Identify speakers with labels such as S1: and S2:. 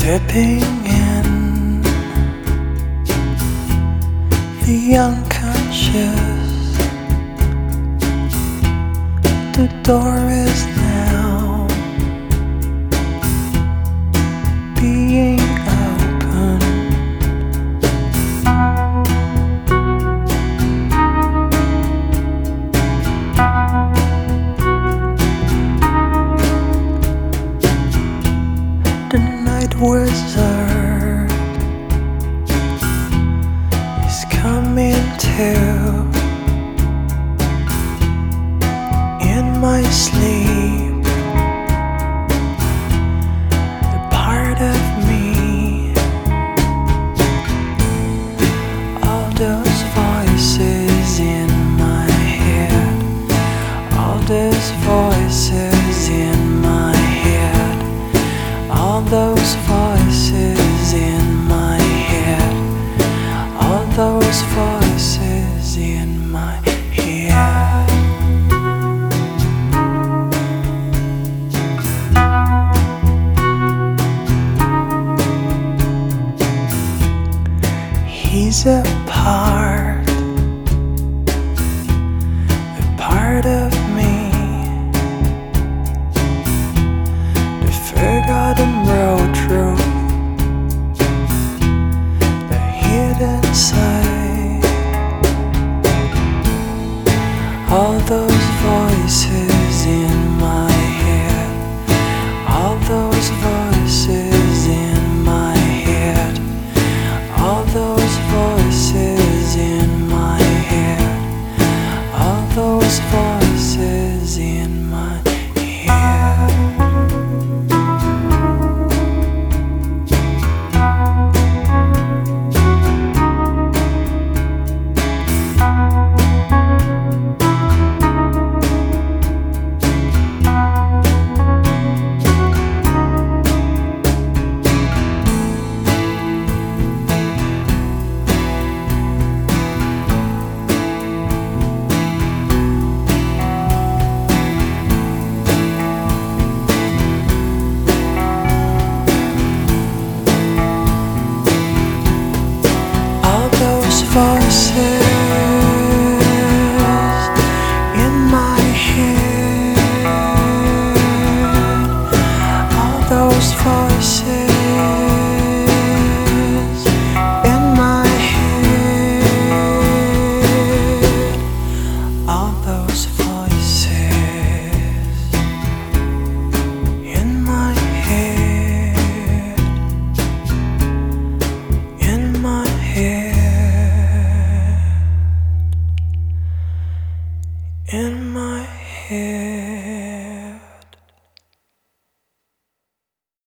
S1: Tripping in the unconscious, the door is now being opened. The night wizard is coming to in my sleep, a part of me. All those voices in my head, all those voices in my head, all those voices in my head, all those voices in my head. He's a part of me, the forgotten road through the hidden side. All those voices in my head, all those voices in my head, all those voices in my head, all those voices in my head. Voices in my head, all those voices in my head, all those voices in my head, in my head, in my head.